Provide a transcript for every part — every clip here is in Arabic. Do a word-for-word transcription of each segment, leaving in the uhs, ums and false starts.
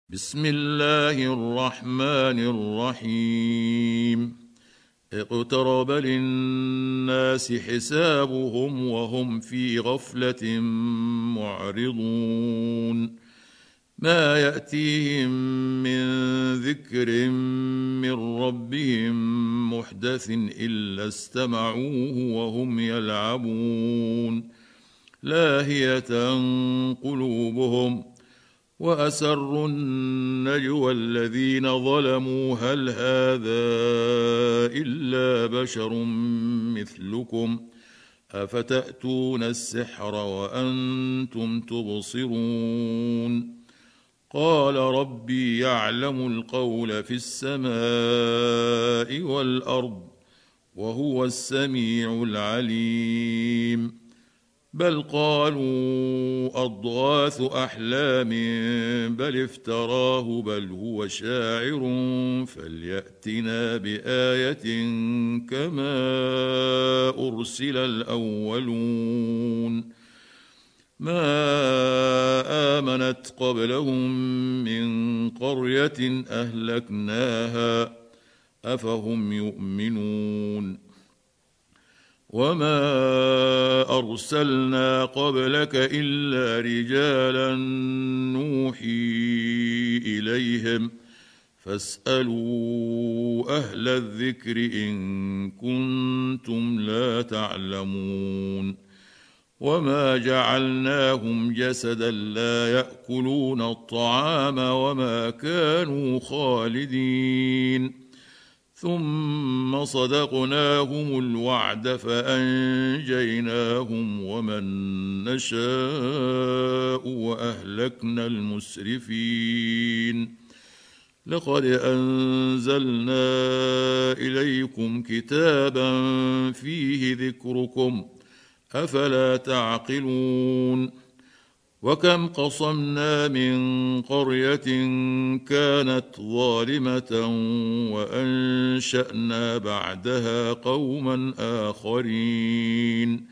بسم الله الرحمن الرحيم اقترب للناس حسابهم وهم في غفلة معرضون ما يأتيهم من ذكر من ربهم محدث إلا استمعوه وهم يلعبون لاهية قلوبهم وأسروا النجوى الذين ظلموا هل هذا إلا بشر مثلكم أفتأتون السحر وأنتم تبصرون قال ربي يعلم القول في السماء والأرض وهو السميع العليم بل قالوا أضغاث أحلام بل افتراه بل هو شاعر فليأتنا بآية كما أرسل الأولون ما آمنت قبلهم من قرية أهلكناها أفهم يؤمنون وما أرسلنا قبلك إلا رجالا نوحي إليهم فاسألوا أهل الذكر إن كنتم لا تعلمون وما جعلناهم جسدا لا يأكلون الطعام وما كانوا خالدين ثم صدقناهم الوعد فأنجيناهم ومن نشاء وأهلكنا المسرفين لقد أنزلنا إليكم كتابا فيه ذكركم أفلا تعقلون وكم قصمنا من قرية كانت ظالمة وأنشأنا بعدها قوما آخرين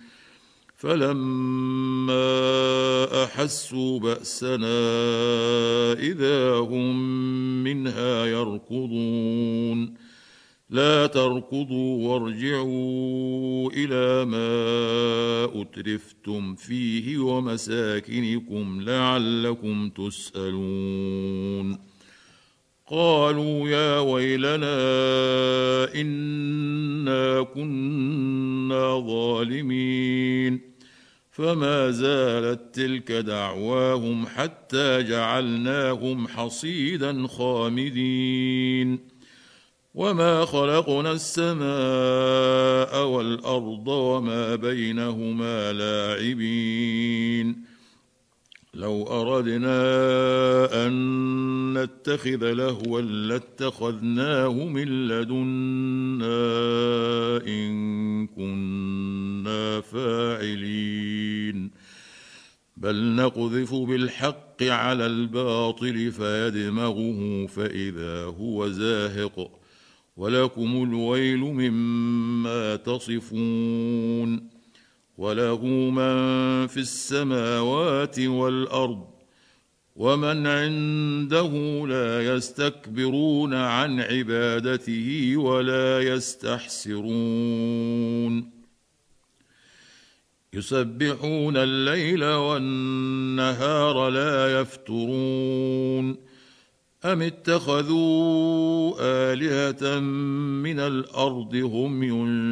فلما أحسوا بأسنا إذا هم منها يركضون لا تركضوا وارجعوا إلى ما أترفتم فيه ومساكنكم لعلكم تسألون قالوا يا ويلنا إنا كنا ظالمين فما زالت تلك دعواهم حتى جعلناهم حصيدا خامدين وما خلقنا السماء والأرض وما بينهما لاعبين لو أردنا أن نتخذ لهوا لاتخذناه من لدنا إن كنا فاعلين بل نقذف بالحق على الباطل فيدمغه فإذا هو زاهق ولكم الويل مما تصفون وله من في السماوات والأرض ومن عنده لا يستكبرون عن عبادته ولا يستحسرون يسبحون الليل والنهار لا يفترون أم اتخذوا آلهة من الأرض هم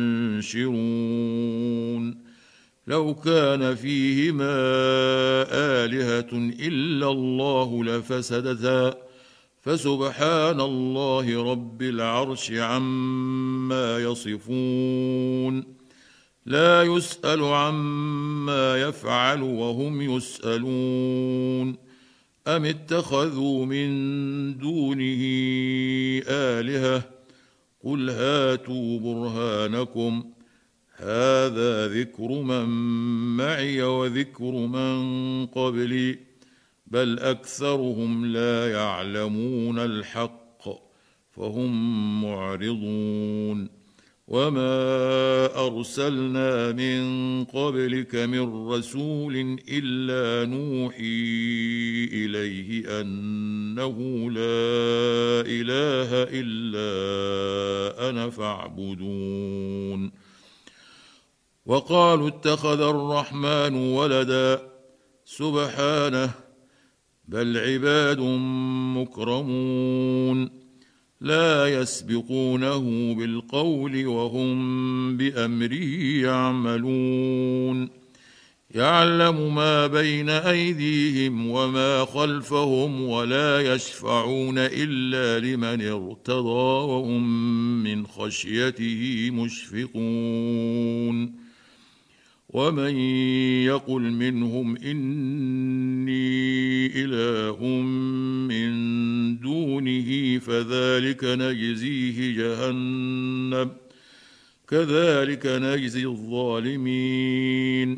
ينشرون لو كان فيهما آلهة إلا الله لفسدتا فسبحان الله رب العرش عما يصفون لا يسأل عما يفعل وهم يسألون أم اتخذوا من دونه آلهة قل هاتوا برهانكم هذا ذكر من معي وذكر من قبلي بل أكثرهم لا يعلمون الحق فهم معرضون وما أرسلنا من قبلك من رسول إلا نوحي إليه أنه لا إله إلا أنا فاعبدون وقالوا اتخذ الرحمن ولدا سبحانه بل عباد مكرمون لا يسبقونه بالقول وهم بأمره يعملون يعلم ما بين أيديهم وما خلفهم ولا يشفعون إلا لمن ارتضى وهم من خشيته مشفقون ومن يقل منهم إني إله من دونه فذلك نجزيه جهنم كذلك نجزي الظالمين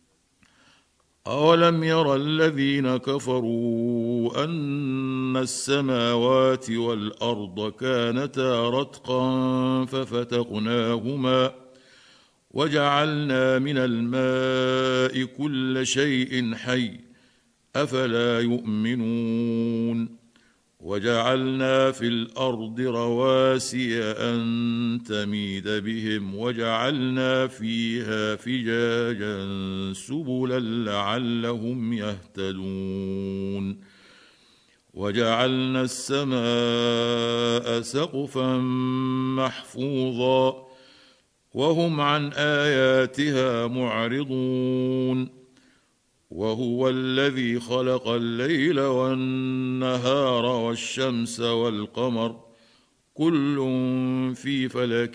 أولم ير الذين كفروا أن السماوات والأرض كانتا رتقا ففتقناهما وجعلنا من الماء كل شيء حي أفلا يؤمنون وجعلنا في الأرض رواسي أن تميد بهم وجعلنا فيها فجاجا سبلا لعلهم يهتدون وجعلنا السماء سقفا محفوظا وهم عن آياتها معرضون وهو الذي خلق الليل والنهار والشمس والقمر كل في فلك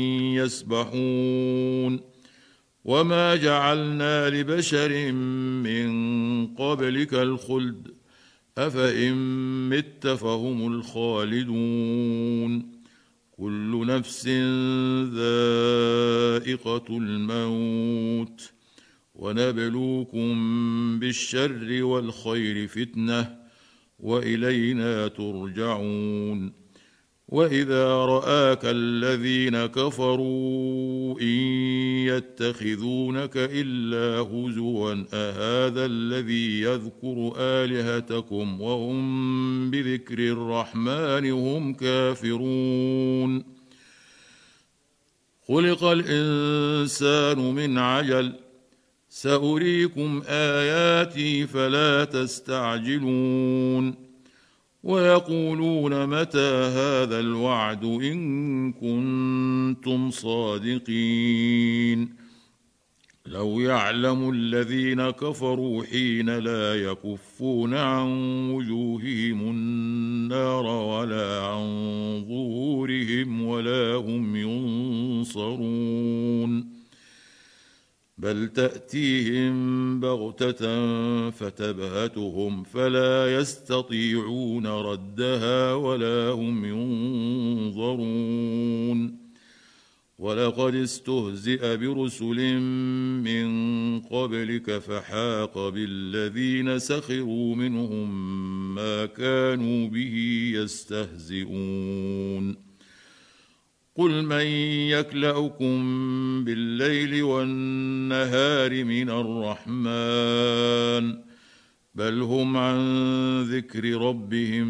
يسبحون وما جعلنا لبشر من قبلك الخلد أفإن مت فهم الخالدون كل نفس ذائقة الموت ونبلوكم بالشر والخير فتنة وإلينا ترجعون وإذا رآك الذين كفروا إن يتخذونك إلا هزوا أهذا الذي يذكر آلهتكم وهم بذكر الرحمن هم كافرون خلق الإنسان من عجل سأريكم آياتي فلا تستعجلون ويقولون متى هذا الوعد إن كنتم صادقين لو يعلم الذين كفروا حين لا يكفون عن وجوههم النار ولا عن ظهورهم ولا هم ينصرون بل تأتيهم بغتة فتبهتهم فلا يستطيعون ردها ولا هم ينظرون ولقد استهزئ برسل من قبلك فحاق بالذين سخروا منهم ما كانوا به يستهزئون قل من يكلؤكم بالليل والنهار من الرحمن بل هم عن ذكر ربهم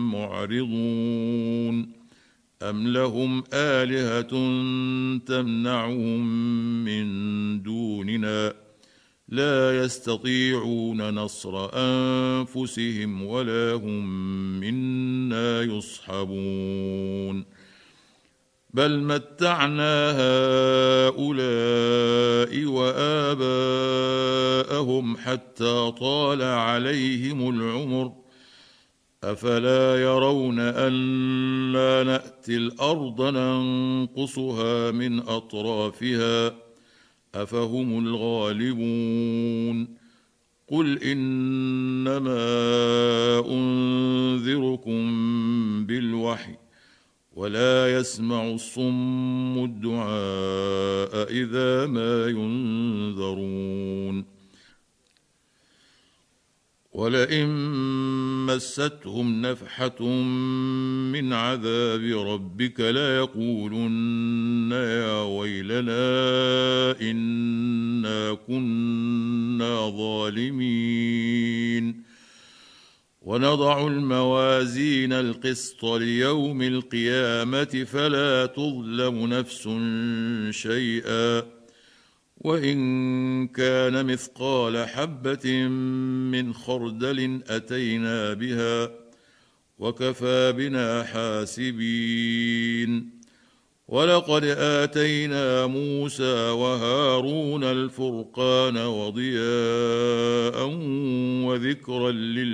معرضون أم لهم آلهة تمنعهم من دوننا لا يستطيعون نصر أنفسهم ولا هم منا يصحبون بل متعنا هؤلاء وآباءهم حتى طال عليهم العمر أفلا يرون أنا نأتي الأرض ننقصها من أطرافها أفهم الغالبون قل إنما أنذركم بالوحي ولا يسمع الصم الدعاء إذا ما ينذرون ولئن مستهم نفحة من عذاب ربك ليقولن يا ويلنا إنا كنا ظالمين ونضع الموازين القسط ليوم القيامة فلا تظلم نفس شيئا وإن كان مثقال حبة من خردل أتينا بها وكفى بنا حاسبين ولقد آتينا موسى وهارون الفرقان وضياء وذكرا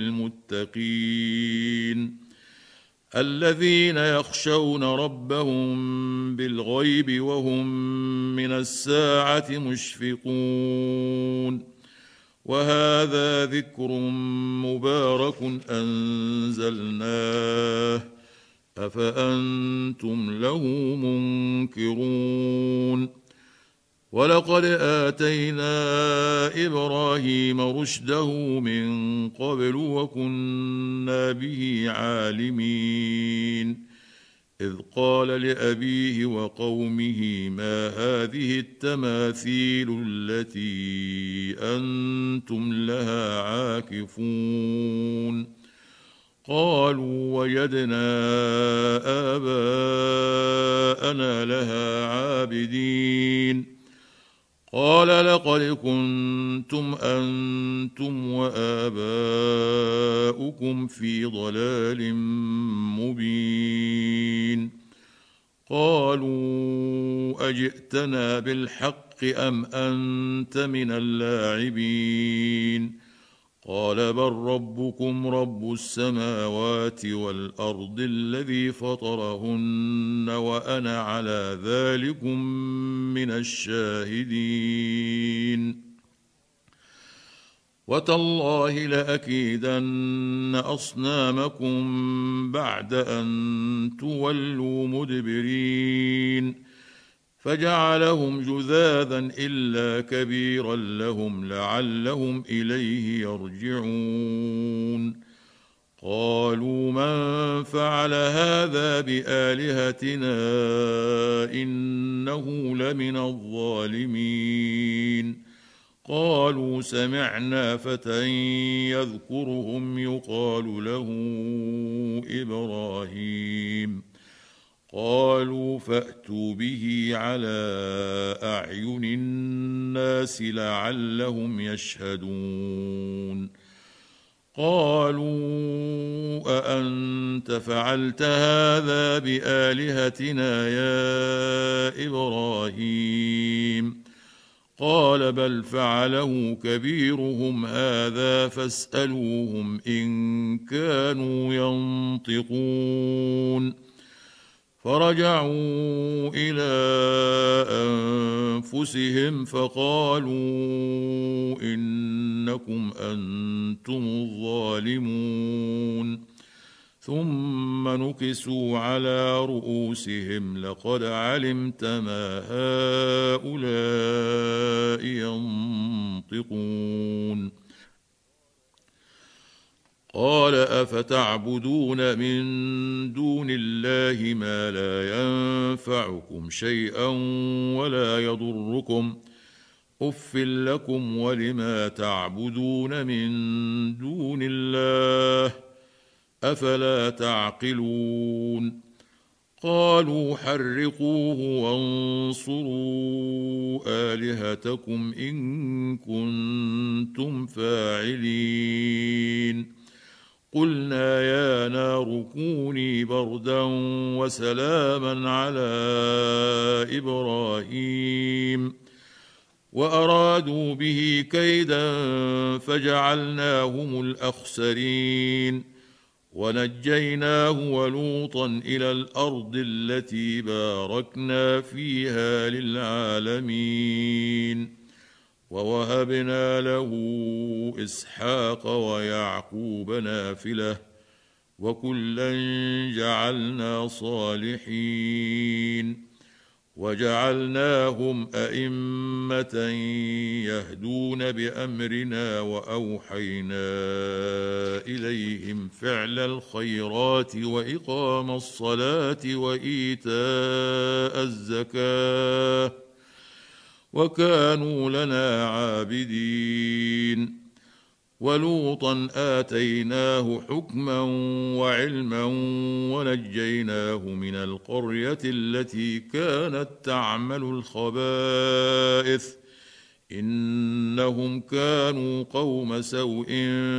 للمتقين الذين يخشون ربهم بالغيب وهم من الساعة مشفقون وهذا ذكر مبارك أنزلناه أفأنتم له منكرون ولقد آتينا إبراهيم رشده من قبل وكنا به عالمين إذ قال لأبيه وقومه ما هذه التماثيل التي أنتم لها عاكفون قالوا وجدنا آباءنا لها عابدين قال لقد كنتم أنتم وآباؤكم في ضلال مبين قالوا أجئتنا بالحق أم أنت من اللاعبين قال بل ربكم رب السماوات والأرض الذي فطرهن وأنا على ذلكم من الشاهدين وتالله لأكيدن أصنامكم بعد أن تولوا مدبرين فجعلهم جذاذا إلا كبيرا لهم لعلهم إليه يرجعون قالوا من فعل هذا بآلهتنا إنه لمن الظالمين قالوا سمعنا فتى يذكرهم يقال له إبراهيم قالوا فأتوا به على أعين الناس لعلهم يشهدون قالوا أأنت فعلت هذا بآلهتنا يا إبراهيم قال بل فعله كبيرهم هذا فاسألوهم إن كانوا ينطقون فرجعوا إلى أنفسهم فقالوا إنكم أنتم الظالمون ثم نكسوا على رؤوسهم لقد علمت ما هؤلاء ينطقون قال أفتعبدون من دون الله ما لا ينفعكم شيئا ولا يضركم أف لكم ولما تعبدون من دون الله أفلا تعقلون قالوا حرقوه وانصروا آلهتكم إن كنتم فاعلين قلنا يا نار كوني بردا وسلاما على إبراهيم وأرادوا به كيدا فجعلناهم الأخسرين ونجيناه ولوطا إلى الأرض التي باركنا فيها للعالمين ووهبنا له إسحاق ويعقوب نافلة وكلا جعلنا صالحين وجعلناهم أئمة يهدون بأمرنا وأوحينا إليهم فعل الخيرات وإقام الصلاة وإيتاء الزكاة وكانوا لنا عابدين. ولوطا آتيناه حكما وعلما ونجيناه من القرية التي كانت تعمل الخبائث إنهم كانوا قوم سوء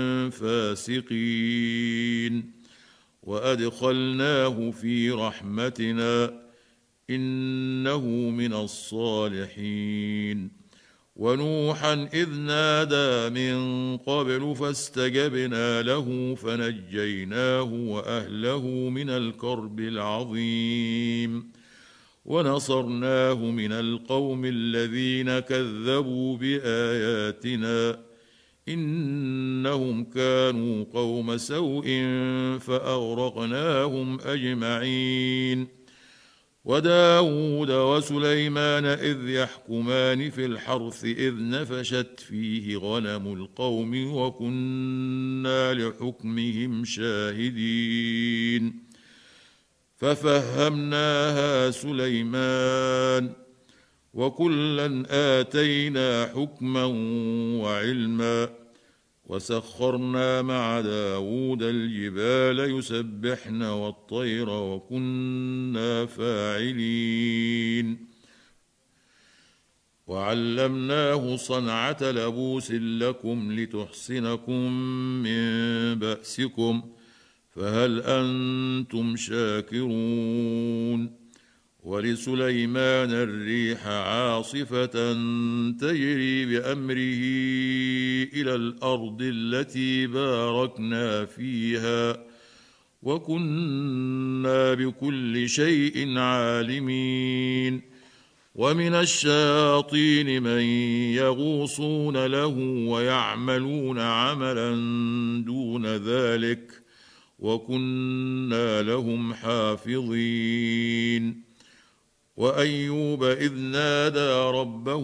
فاسقين. وأدخلناه في رحمتنا إنه من الصالحين. ونوحا إذ نادى من قبل فاستجبنا له فنجيناه وأهله من الكرب العظيم ونصرناه من القوم الذين كذبوا بآياتنا إنهم كانوا قوم سوء فأغرقناهم أجمعين. وداود وسليمان إذ يحكمان في الحرث إذ نفشت فيه غنم القوم وكنا لحكمهم شاهدين. ففهمناها سليمان وكلا آتينا حكما وعلما وسخرنا مع داود الجبال يسبحن والطير وكنا فاعلين. وعلمناه صنعة لبوس لكم لتحصنكم من بأسكم فهل أنتم شاكرون. ولسليمان الريح عاصفة تجري بأمره إلى الأرض التي باركنا فيها وكنا بكل شيء عالمين. ومن الشياطين من يغوصون له ويعملون عملا دون ذلك وكنا لهم حافظين. وأيوب إذ نادى ربه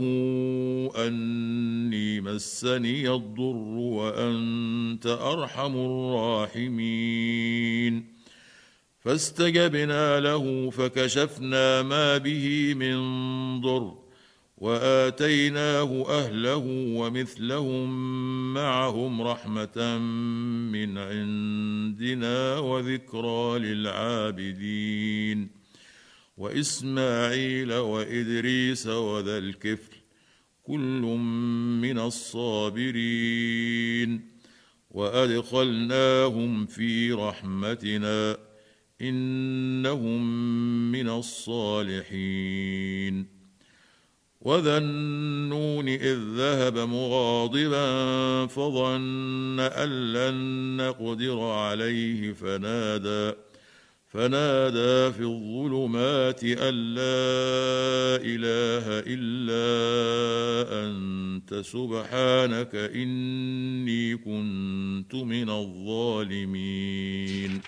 أني مسني الضر وأنت أرحم الراحمين فاستجبنا له فكشفنا ما به من ضر وآتيناه أهله ومثلهم معهم رحمة من عندنا وذكرى للعابدين. وإسماعيل وإدريس وذا الكفل كل من الصابرين وأدخلناهم في رحمتنا إنهم من الصالحين. وذا النون إذ ذهب مغاضبا فظن أن لن نقدر عليه فنادى فنادى في الظلمات أن لا إله إلا أنت سبحانك إني كنت من الظالمين.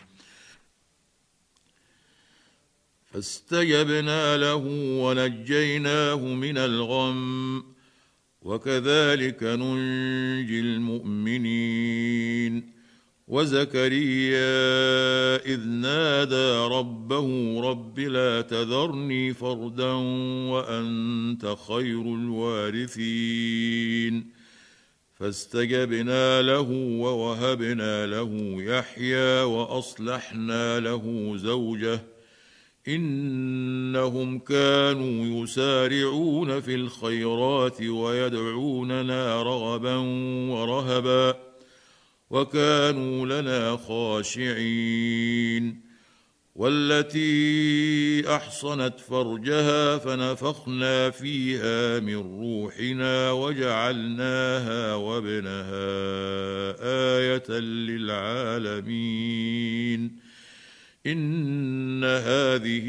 فاستجبنا له ونجيناه من الغم وكذلك ننجي المؤمنين. وزكريا إذ نادى ربه رب لا تذرني فردا وأنت خير الوارثين فاستجبنا له ووهبنا له يحيى وأصلحنا له زوجه إنهم كانوا يسارعون في الخيرات ويدعوننا رغبا ورهبا وكانوا لنا خاشعين. والتي أحصنت فرجها فنفخنا فيها من روحنا وجعلناها وابنها آية للعالمين. إن هذه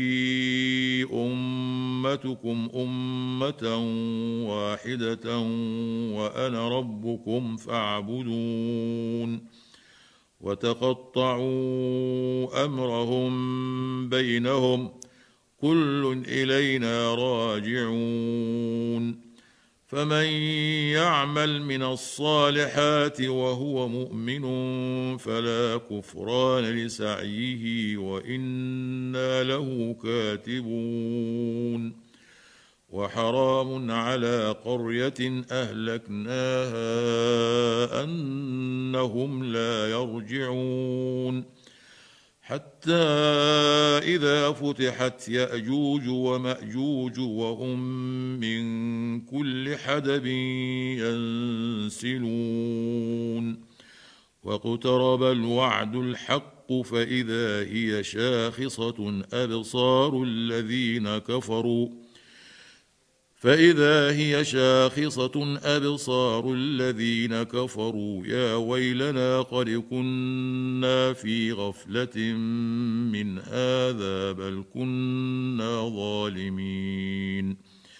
أمتكم أمة واحدة وأنا ربكم فاعبدون. وتقطعوا أمرهم بينهم كل إلينا راجعون فمن يعمل من الصالحات وهو مؤمن فلا كفران لسعيه وإنا له كاتبون وحرام على قرية أهلكناها أنهم لا يرجعون حتى إذا فتحت يأجوج ومأجوج وهم من كل حدب ينسلون واقترب الوعد الحق فإذا هي شاخصة أبصار الذين كفروا فإذا هي شاخصة أبصار الذين كفروا يا ويلنا قد كنا في غفلة من هذا بل كنا ظالمين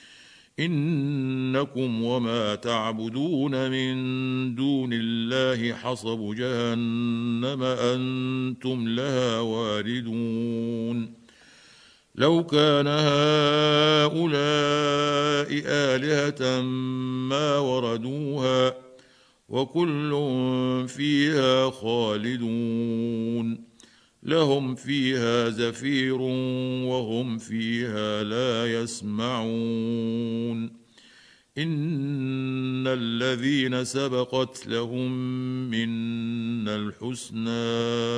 إنكم وما تعبدون من دون الله حصب جهنم أنتم لها واردون لو كان هؤلاء آلهة ما وردوها وكل فيها خالدون لهم فيها زفير وهم فيها لا يسمعون إن الذين سبقت لهم منا الحسنى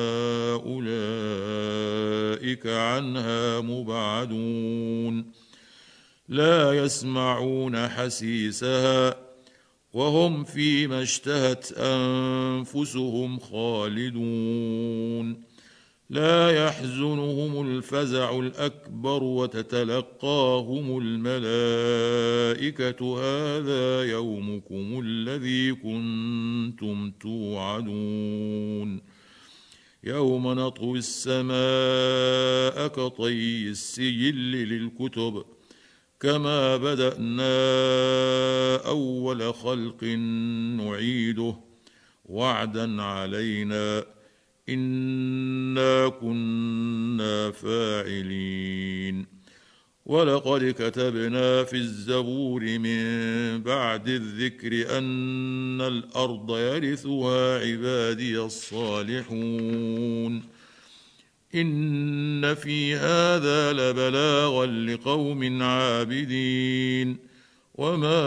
أولئك عنها مبعدون لا يسمعون حسيسها وهم فيما اشتهت أنفسهم خالدون لا يحزنهم الفزع الأكبر وتتلقاهم الملائكة هذا يومكم الذي كنتم توعدون يوم نطوي السماء كطي السجل للكتب كما بدأنا أول خلق نعيده وعدا علينا إنا كنا فاعلين ولقد كتبنا في الزبور من بعد الذكر أن الأرض يرثها عبادي الصالحون إن في هذا لبلاغا لقوم عابدين وما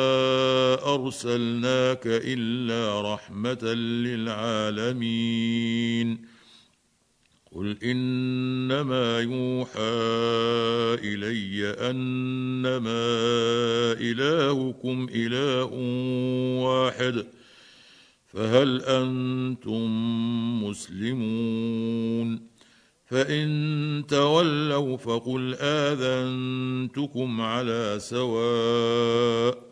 أرسلناك إلا رحمة للعالمين قل إنما يوحى إلي أنما إلهكم إله واحد فهل أنتم مسلمون فإن تولوا فقل آذنتكم على سواء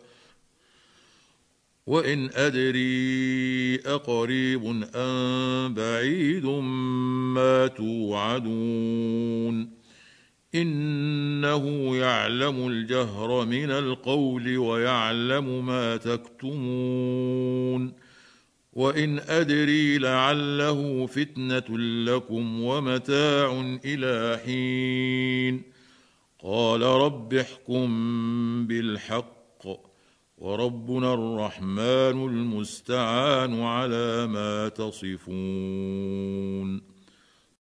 وإن أدري أقريب أم بعيد ما توعدون إنه يعلم الجهر من القول ويعلم ما تكتمون وإن أدري لعله فتنة لكم ومتاع إلى حين قال رب احكم بالحق وربنا الرحمن المستعان على ما تصفون.